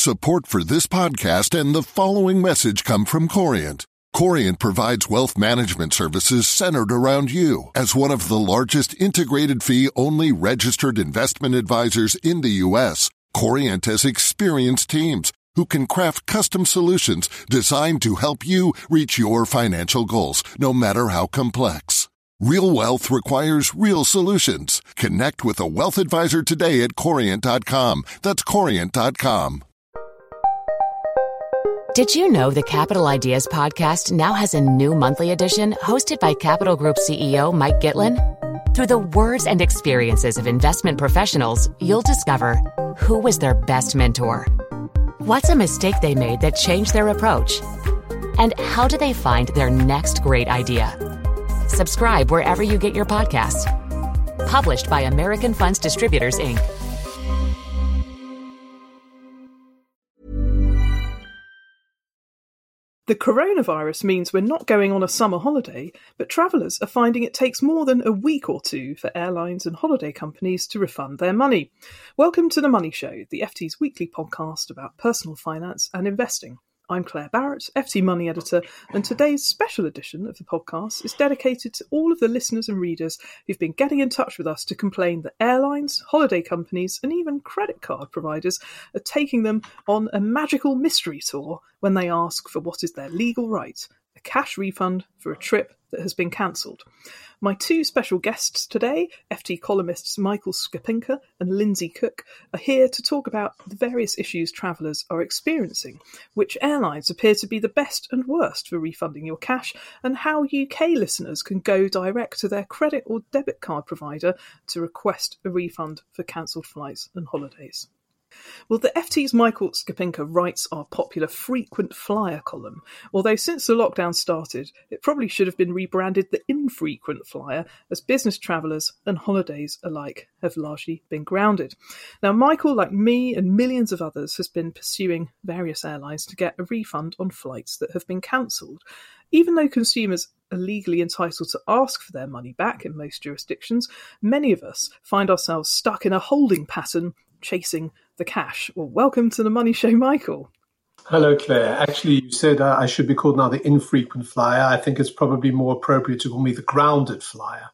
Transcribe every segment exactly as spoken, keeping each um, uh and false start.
Support for this podcast and the following message come from Corient. Corient provides wealth management services centered around you. As one of the largest integrated fee-only registered investment advisors in the U S, Corient has experienced teams who can craft custom solutions designed to help you reach your financial goals, no matter how complex. Real wealth requires real solutions. Connect with a wealth advisor today at corient dot com. That's corient dot com. Did you know the Capital Ideas podcast now has a new monthly edition hosted by Capital Group C E O Mike Gitlin? Through the words and experiences of investment professionals, you'll discover who was their best mentor, what's a mistake they made that changed their approach, and how do they find their next great idea. Subscribe wherever you get your podcasts. Published by American Funds Distributors, Incorporated. The coronavirus means we're not going on a summer holiday, but travellers are finding it takes more than a week or two for airlines and holiday companies to refund their money. Welcome to The Money Show, the F T's weekly podcast about personal finance and investing. I'm Claire Barrett, F T Money Editor, and today's special edition of the podcast is dedicated to all of the listeners and readers who've been getting in touch with us to complain that airlines, holiday companies, and even credit card providers are taking them on a magical mystery tour when they ask for what is their legal right, a cash refund for a trip that has been cancelled. My two special guests today, F T columnists Michael Skopinka and Lindsay Cook, are here to talk about the various issues travellers are experiencing, which airlines appear to be the best and worst for refunding your cash, and how U K listeners can go direct to their credit or debit card provider to request a refund for cancelled flights and holidays. Well, the F T's Michael Skopinka writes our popular frequent flyer column, although since the lockdown started, it probably should have been rebranded the infrequent flyer, as business travellers and holidays alike have largely been grounded. Now, Michael, like me and millions of others, has been pursuing various airlines to get a refund on flights that have been cancelled. Even though consumers are legally entitled to ask for their money back in most jurisdictions, many of us find ourselves stuck in a holding pattern chasing the cash. Well, welcome to The Money Show, Michael. Hello, Claire. Actually, you said uh, I should be called now the infrequent flyer. I think it's probably more appropriate to call me the grounded flyer.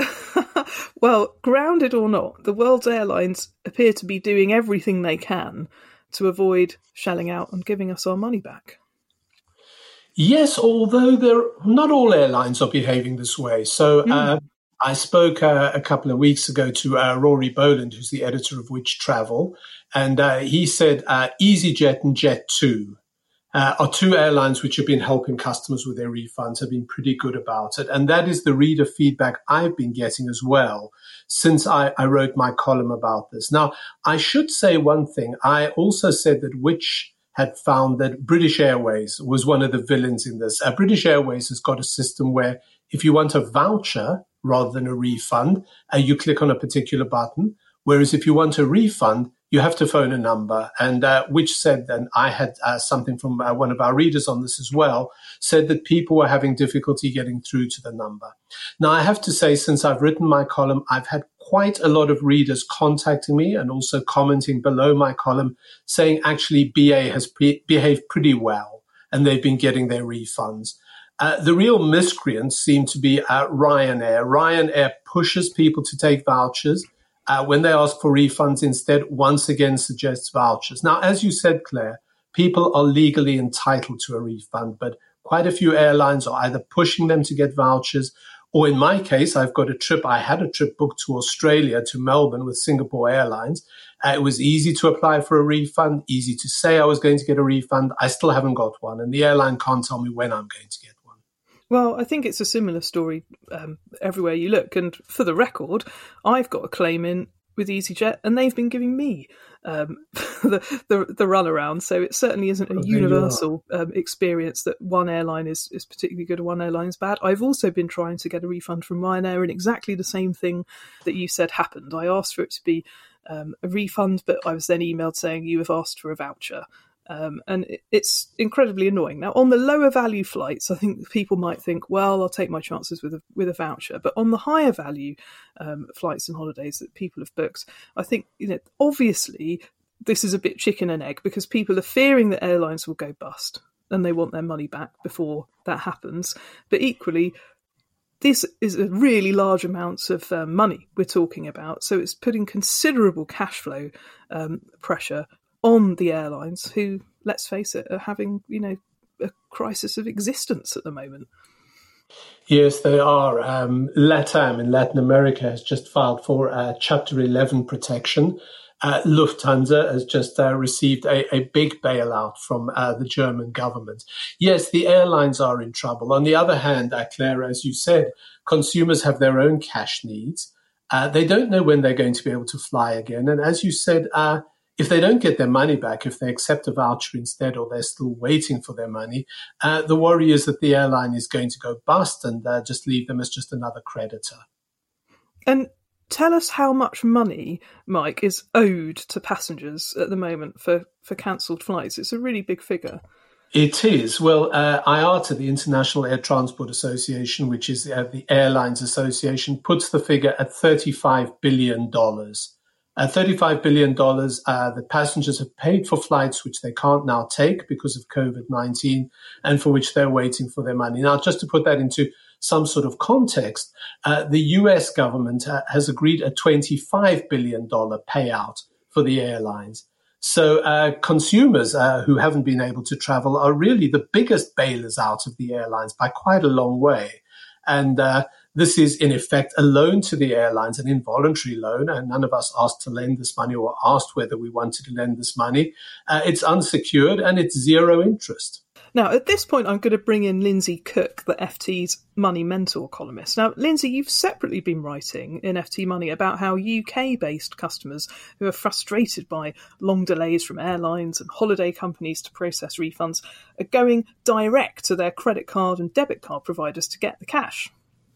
Well, grounded or not, the world's airlines appear to be doing everything they can to avoid shelling out and giving us our money back. Yes, although they're, not all airlines are behaving this way. So mm. uh, I spoke uh, a couple of weeks ago to uh, Rory Boland, who's the editor of Which Travel, and uh, he said uh, EasyJet and Jet two uh, are two airlines which have been helping customers with their refunds, have been pretty good about it. And that is the reader feedback I've been getting as well since I, I wrote my column about this. Now, I should say one thing. I also said that Which had found that British Airways was one of the villains in this. Uh, British Airways has got a system where if you want a voucher rather than a refund, uh, you click on a particular button. Whereas if you want a refund, you have to phone a number. And uh, Which said, and I had uh, something from uh, one of our readers on this as well, said that people were having difficulty getting through to the number. Now, I have to say, since I've written my column, I've had quite a lot of readers contacting me and also commenting below my column saying actually B A has pre- behaved pretty well and they've been getting their refunds. Uh, the real miscreants seem to be uh, Ryanair. Ryanair pushes people to take vouchers. Uh, when they ask for refunds, instead, once again suggests vouchers. Now, as you said, Claire, people are legally entitled to a refund, but quite a few airlines are either pushing them to get vouchers, or in my case, I've got a trip. I had a trip booked to Australia, to Melbourne with Singapore Airlines. Uh, it was easy to apply for a refund, easy to say I was going to get a refund. I still haven't got one, and the airline can't tell me when I'm going to get one. Well, I think it's a similar story um, everywhere you look. And for the record, I've got a claim in with EasyJet, and they've been giving me um, the, the the runaround. So it certainly isn't a oh, universal um, experience that one airline is, is particularly good and one airline is bad. I've also been trying to get a refund from Ryanair, and exactly the same thing that you said happened. I asked for it to be um, a refund, but I was then emailed saying you have asked for a voucher. Um, and it, it's incredibly annoying. Now, on the lower value flights, I think people might think, well, I'll take my chances with a, with a voucher. But on the higher value um, flights and holidays that people have booked, I think, you know, obviously this is a bit chicken and egg, because people are fearing that airlines will go bust and they want their money back before that happens. But equally, this is a really large amounts of uh, money we're talking about. So it's putting considerable cash flow um, pressure on the airlines who, let's face it, are having, you know, a crisis of existence at the moment. Yes, they are. Um, LATAM in Latin America has just filed for uh, Chapter eleven protection. Uh, Lufthansa has just uh, received a, a big bailout from uh, the German government. Yes, the airlines are in trouble. On the other hand, uh, Claire, as you said, consumers have their own cash needs. Uh, they don't know when they're going to be able to fly again. And as you said, uh, if they don't get their money back, if they accept a voucher instead, or they're still waiting for their money, uh, the worry is that the airline is going to go bust and uh, just leave them as just another creditor. And tell us how much money, Mike, is owed to passengers at the moment for, for cancelled flights. It's a really big figure. It is. Well, uh, I A T A, the International Air Transport Association, which is uh, the Airlines Association, puts the figure at thirty-five billion dollars. Uh, thirty-five billion dollars uh, that passengers have paid for flights which they can't now take because of COVID nineteen, and for which they're waiting for their money. Now, just to put that into some sort of context, uh, the U S government uh, has agreed a twenty-five billion dollars payout for the airlines. So uh, consumers uh, who haven't been able to travel are really the biggest bailers out of the airlines by quite a long way. And uh, this is, in effect, a loan to the airlines, an involuntary loan, and none of us asked to lend this money or asked whether we wanted to lend this money. Uh, it's unsecured and it's zero interest. Now, at this point, I'm going to bring in Lindsay Cook, the F T's Money Mentor columnist. Now, Lindsay, you've separately been writing in F T Money about how U K-based customers who are frustrated by long delays from airlines and holiday companies to process refunds are going direct to their credit card and debit card providers to get the cash.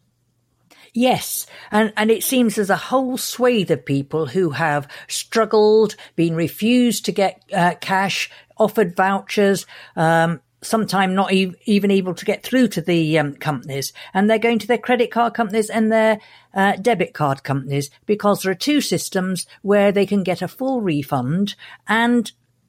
Yes, and, and it seems there's a whole swathe of people who have struggled, been refused to get uh, cash, offered vouchers, um, sometimes not e- even able to get through to the um, companies, and they're going to their credit card companies and their uh, debit card companies because there are two systems where they can get a full refund, and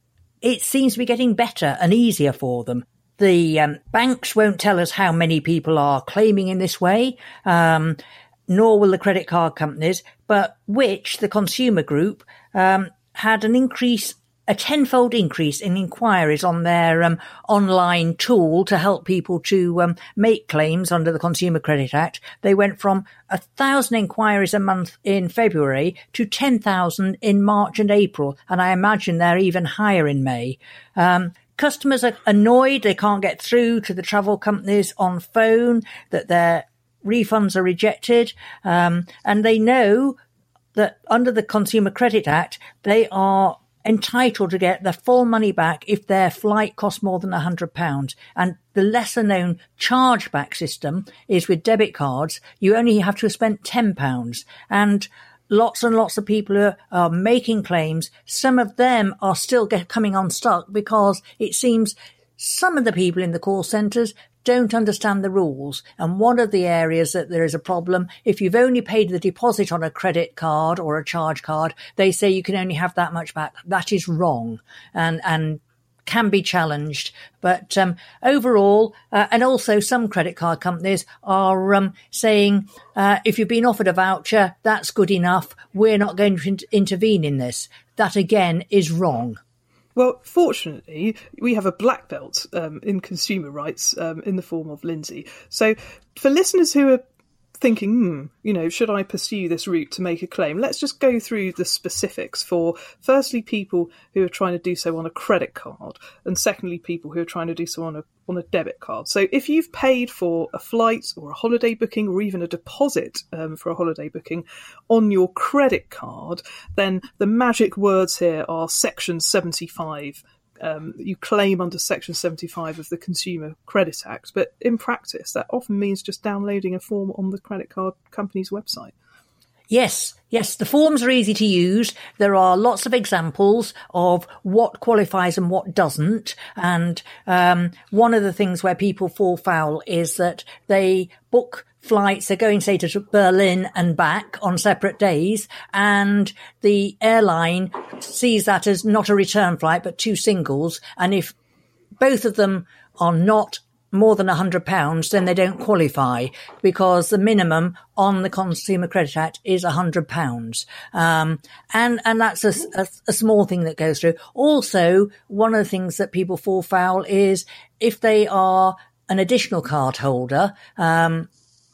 it seems to be getting better and easier for them. The um, banks won't tell us how many people are claiming in this way, um, nor will the credit card companies, but which the consumer group um, had an increase, a tenfold increase in inquiries on their um, online tool to help people to um, make claims under the Consumer Credit Act. They went from a thousand inquiries a month in February to ten thousand in March and April, and I imagine they're even higher in May. Um, Customers are annoyed they can't get through to the travel companies on phone, that their refunds are rejected, um, and they know that under the Consumer Credit Act, they are entitled to get their full money back if their flight costs more than one hundred pounds. And the lesser-known chargeback system is with debit cards, you only have to spend ten pounds. And lots and lots of people are, are making claims. Some of them are still get, coming unstuck because it seems some of the people in the call centres don't understand the rules. And one of the areas that there is a problem, if you've only paid the deposit on a credit card or a charge card, they say you can only have that much back. That is wrong and, and can be challenged. But um, overall, uh, and also some credit card companies are um, saying, uh, if you've been offered a voucher, that's good enough. We're not going to in- intervene in this. That, again, is wrong. Well, fortunately, we have a black belt um, in consumer rights um, in the form of Lindsay. So for listeners who are thinking, hmm, you know, should I pursue this route to make a claim? Let's just go through the specifics for, firstly, people who are trying to do so on a credit card, and secondly, people who are trying to do so on a on a debit card. So if you've paid for a flight or a holiday booking or even a deposit um, for a holiday booking on your credit card, then the magic words here are Section seventy-five. Um, you claim under Section seventy-five of the Consumer Credit Act. But in practice, that often means just downloading a form on the credit card company's website. Yes, yes, the forms are easy to use. There are lots of examples of what qualifies and what doesn't. And um, one of the things where people fall foul is that they book flights, they're going, say, to Berlin and back on separate days, and the airline sees that as not a return flight, but two singles. And if both of them are not more than one hundred pounds, then they don't qualify, because the minimum on the Consumer Credit Act is one hundred pounds. Um, and, and that's a, a, a small thing that goes through. Also, one of the things that people fall foul is if they are an additional card holder, um,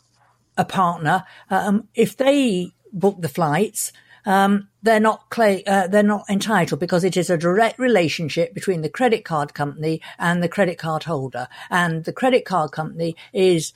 a partner, um, if they book the flights, um, they're not cla- uh, they're not entitled, because it is a direct relationship between the credit card company and the credit card holder. And the credit card company is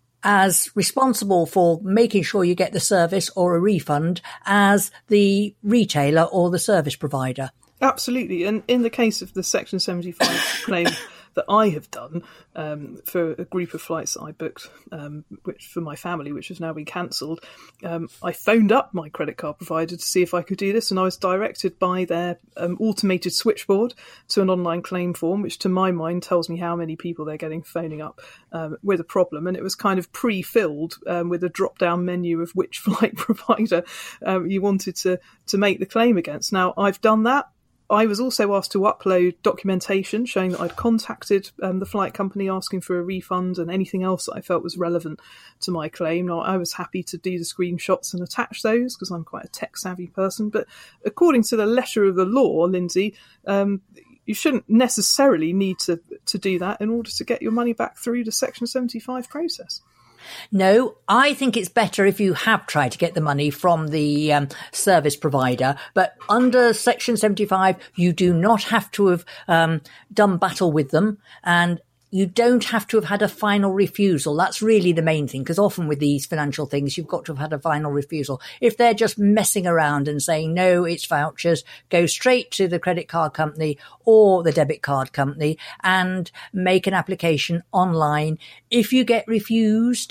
as responsible for making sure you get the service or a refund as the retailer or the service provider. Absolutely. And in the case of the Section seventy-five claim that I have done um, for a group of flights that I booked, um, which for my family, which has now been cancelled, um, I phoned up my credit card provider to see if I could do this, and I was directed by their um, automated switchboard to an online claim form, which to my mind tells me how many people they're getting phoning up um, with a problem. And it was kind of pre-filled um, with a drop-down menu of which flight provider um, you wanted to, to make the claim against. Now, I've done that. I was also asked to upload documentation showing that I'd contacted um, the flight company asking for a refund and anything else that I felt was relevant to my claim. Now, I was happy to do the screenshots and attach those because I'm quite a tech-savvy person. But according to the letter of the law, Lindsay, um, you shouldn't necessarily need to, to do that in order to get your money back through the Section seventy-five process. No, I think it's better if you have tried to get the money from the um, service provider. But under Section seventy-five, you do not have to have um, done battle with them, and you don't have to have had a final refusal. That's really the main thing, because often with these financial things, you've got to have had a final refusal. If they're just messing around and saying, no, it's vouchers, go straight to the credit card company or the debit card company and make an application online. If you get refused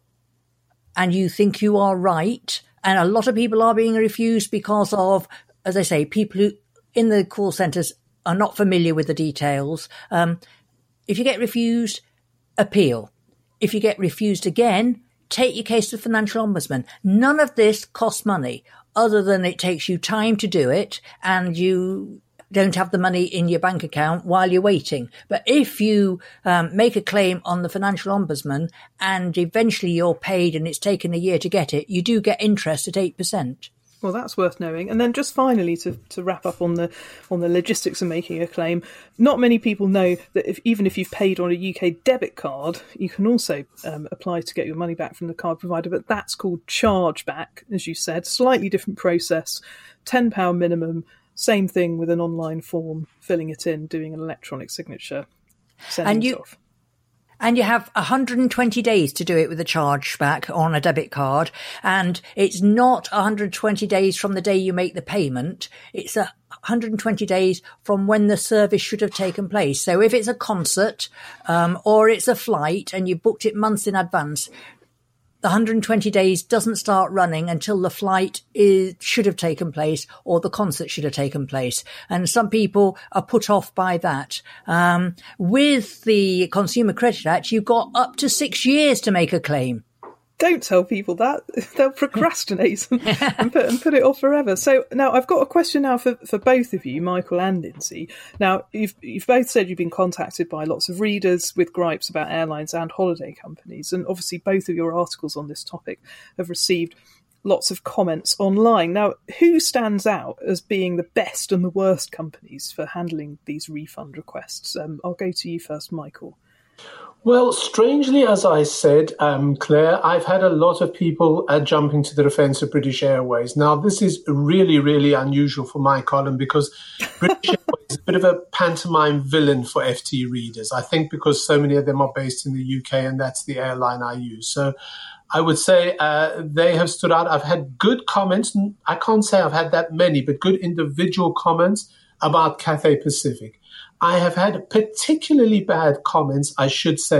and you think you are right, and a lot of people are being refused because of, as I say, people who in the call centres are not familiar with the details, um, if you get refused, appeal. If you get refused again, take your case to the Financial Ombudsman. None of this costs money, other than it takes you time to do it and you don't have the money in your bank account while you're waiting. But if you um, make a claim on the Financial Ombudsman and eventually you're paid and it's taken a year to get it, you do get interest at eight percent. Well, that's worth knowing. And then just finally, to, to wrap up on the on the logistics of making a claim, not many people know that if, even if you've paid on a U K debit card, you can also um, apply to get your money back from the card provider. But that's called chargeback, as you said. Slightly different process, ten pounds minimum, same thing with an online form, filling it in, doing an electronic signature, sending and you- it off. And you have one hundred twenty days to do it with a chargeback on a debit card. And it's not one hundred twenty days from the day you make the payment. It's one hundred twenty days from when the service should have taken place. So if it's a concert um, or it's a flight and you booked it months in advance, the one hundred twenty days doesn't start running until the flight is, should have taken place or the concert should have taken place. And some people are put off by that. Um, with the Consumer Credit Act, you've got up to six years to make a claim. Don't tell people that. They'll procrastinate and, and, put, and put it off forever. So now I've got a question now for, for both of you, Michael and Lindsay. Now, you've, you've both said you've been contacted by lots of readers with gripes about airlines and holiday companies. And obviously both of your articles on this topic have received lots of comments online. Now, who stands out as being the best and the worst companies for handling these refund requests? Um, I'll go to you first, Michael. Well, strangely, as I said, um, Claire, I've had a lot of people uh, jumping to the defense of British Airways. Now, this is really, really unusual for my column because British Airways is a bit of a pantomime villain for F T readers. I think because so many of them are based in the U K and that's the airline I use. So I would say uh, they have stood out. I've had good comments. I can't say I've had that many, but good individual comments about Cathay Pacific. I have had particularly bad comments, I should say,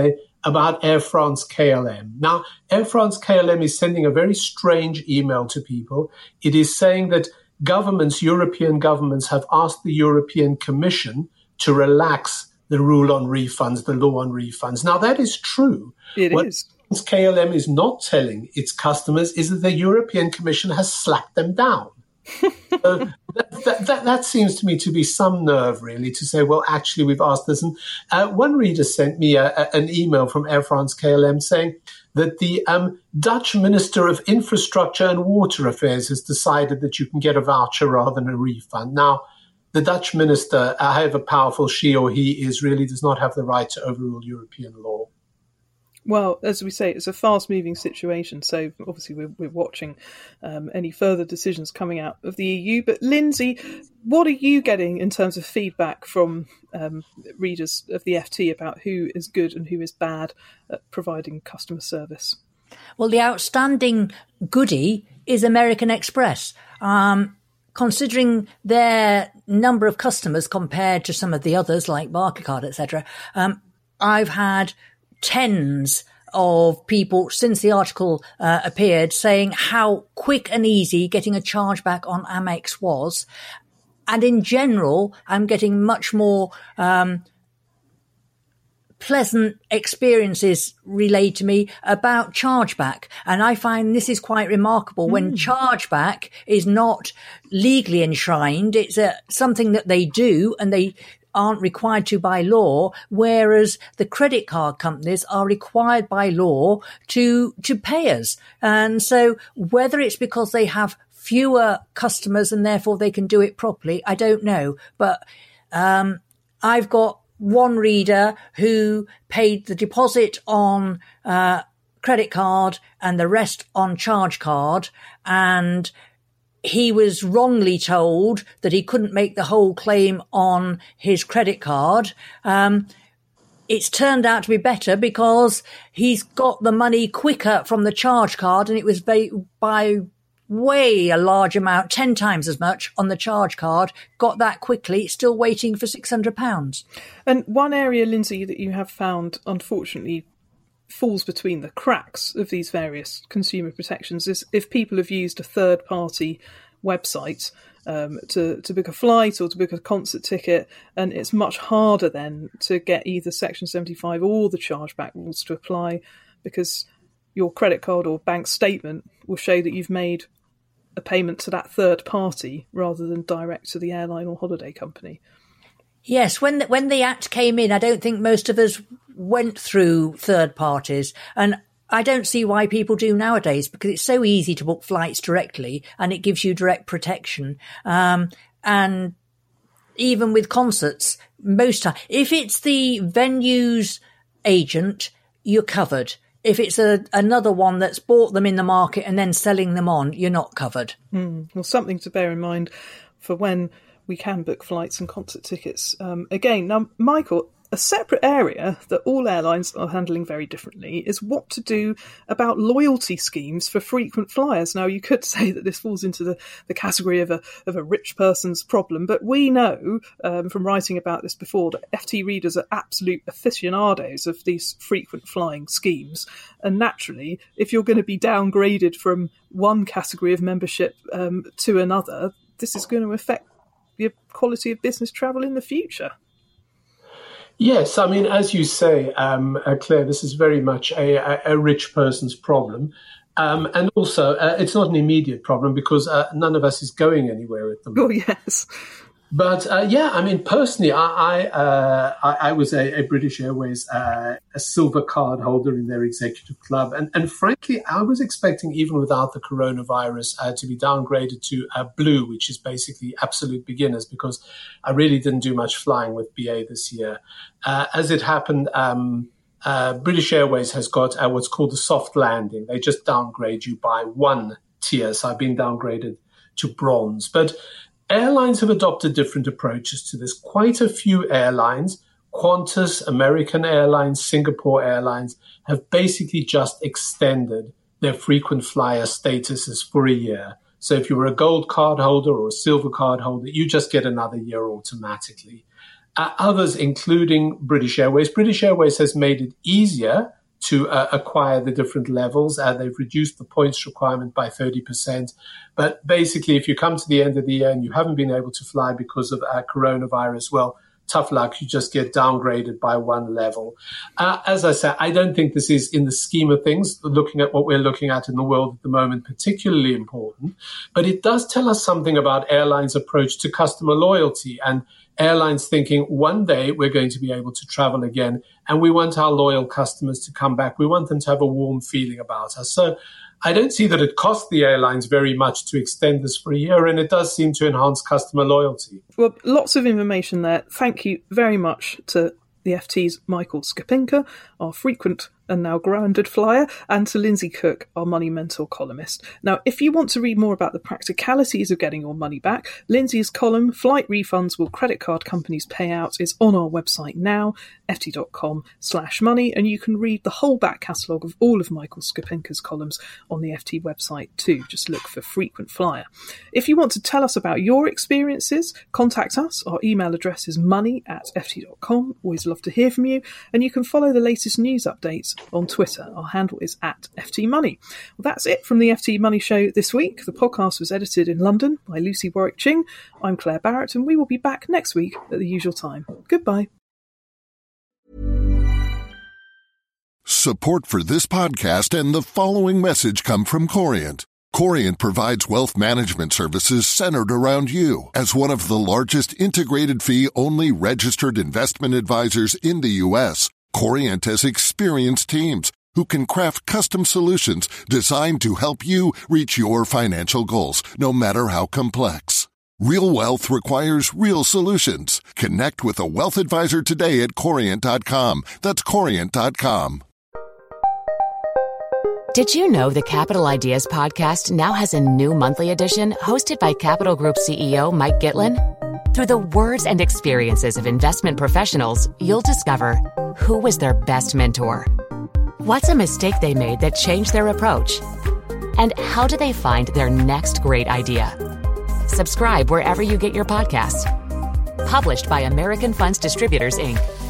about Air France K L M. Now, Air France K L M is sending a very strange email to people. It is saying that governments, European governments, have asked the European Commission to relax the rule on refunds, the law on refunds. Now, that is true. It what is. K L M is not telling its customers is that the European Commission has slapped them down. So that, that, that, that seems to me to be some nerve, really, to say, well, actually, we've asked this. And uh, one reader sent me a, a, an email from Air France K L M saying that the um, Dutch Minister of Infrastructure and Water Affairs has decided that you can get a voucher rather than a refund. Now, the Dutch minister, however powerful she or he is, really does not have the right to overrule European law. Well, as we say, it's a fast-moving situation, so obviously we're, we're watching um, any further decisions coming out of the E U. But Lindsay, what are you getting in terms of feedback from um, readers of the F T about who is good and who is bad at providing customer service? Well, the outstanding goodie is American Express. Um, considering their number of customers compared to some of the others like Barclaycard, et cetera, um, I've had tens of people since the article uh, appeared saying how quick and easy getting a chargeback on Amex was. And in general, I'm getting much more um, pleasant experiences relayed to me about chargeback. And I find this is quite remarkable. Mm. When chargeback is not legally enshrined, it's a, something that they do and they aren't required to by law, whereas the credit card companies are required by law to to pay us. And so whether it's because they have fewer customers and therefore they can do it properly, I don't know. But um I've got one reader who paid the deposit on uh credit card and the rest on charge card, and he was wrongly told that he couldn't make the whole claim on his credit card. Um, it's turned out to be better because he's got the money quicker from the charge card, and it was by, by way a large amount, ten times as much on the charge card, got that quickly, still waiting for six hundred pounds. And one area, Lindsay, that you have found, unfortunately, falls between the cracks of these various consumer protections is if people have used a third-party website um, to, to book a flight or to book a concert ticket, and it's much harder then to get either Section seventy-five or the chargeback rules to apply, because your credit card or bank statement will show that you've made a payment to that third party rather than direct to the airline or holiday company. Yes, when the, when the Act came in, I don't think most of us went through third parties. And I don't see why people do nowadays, because it's so easy to book flights directly and it gives you direct protection. Um, and even with concerts, most time, if it's the venue's agent, you're covered. If it's a, another one that's bought them in the market and then selling them on, you're not covered. Mm, well, something to bear in mind for when we can book flights and concert tickets. Um, again, now, Michael, a separate area that all airlines are handling very differently is what to do about loyalty schemes for frequent flyers. Now, you could say that this falls into the, the category of a of a rich person's problem, but we know um, from writing about this before that F T readers are absolute aficionados of these frequent flying schemes. And naturally, if you're going to be downgraded from one category of membership um, to another, this is going to affect the quality of business travel in the future. Yes, I mean, as you say, um, uh, Claire, this is very much a, a, a rich person's problem. Um, and also, uh, it's not an immediate problem because uh, none of us is going anywhere at the moment. Oh, yes. But uh, yeah, I mean, personally, I I, uh, I, I was a, a British Airways uh, a silver card holder in their executive club, and and frankly, I was expecting, even without the coronavirus, uh, to be downgraded to uh, blue, which is basically absolute beginners, because I really didn't do much flying with B A this year. Uh, as it happened, um, uh, British Airways has got uh, what's called a soft landing. They just downgrade you by one tier, so I've been downgraded to bronze, but airlines have adopted different approaches to this. Quite a few airlines, Qantas, American Airlines, Singapore Airlines, have basically just extended their frequent flyer statuses for a year. So if you were a gold card holder or a silver card holder, you just get another year automatically. Uh, others, including British Airways. British Airways has made it easier to uh, acquire the different levels. Uh, they've reduced the points requirement by thirty percent. But basically, if you come to the end of the year and you haven't been able to fly because of uh, coronavirus, well, tough luck, you just get downgraded by one level. Uh, as I said, I don't think this is, in the scheme of things, looking at what we're looking at in the world at the moment, particularly important. But it does tell us something about airlines' approach to customer loyalty and airlines thinking one day we're going to be able to travel again and we want our loyal customers to come back. We want them to have a warm feeling about us. So I don't see that it costs the airlines very much to extend this for a year, and it does seem to enhance customer loyalty. Well, lots of information there. Thank you very much to the F T's Michael Skopinka, our frequent and now grounded flyer, and to Lindsay Cook, our Money Mentor columnist. Now, if you want to read more about the practicalities of getting your money back, Lindsay's column, Flight Refunds Will Credit Card Companies Pay Out, is on our website now, ft.com slash money, and you can read the whole back catalogue of all of Michael Skopinka's columns on the F T website too. Just look for Frequent Flyer. If you want to tell us about your experiences, contact us. Our email address is money at ft dot com. Always love to hear from you, and you can follow the latest news updates on Twitter. Our handle is at F T Money. Well, that's it from the F T Money Show this week. The podcast was edited in London by Lucy Warwick-Ching. I'm Claire Barrett, and we will be back next week at the usual time. Goodbye. Support for this podcast and the following message come from Corient. Corient provides wealth management services centered around you. As one of the largest integrated fee-only registered investment advisors in the U S, Corient has experienced teams who can craft custom solutions designed to help you reach your financial goals, no matter how complex. Real wealth requires real solutions. Connect with a wealth advisor today at corient dot com. That's corient dot com. Did you know the Capital Ideas podcast now has a new monthly edition hosted by Capital Group C E O Mike Gitlin? Through the words and experiences of investment professionals, you'll discover who was their best mentor, what's a mistake they made that changed their approach, and how do they find their next great idea. Subscribe wherever you get your podcasts. Published by American Funds Distributors, Incorporated.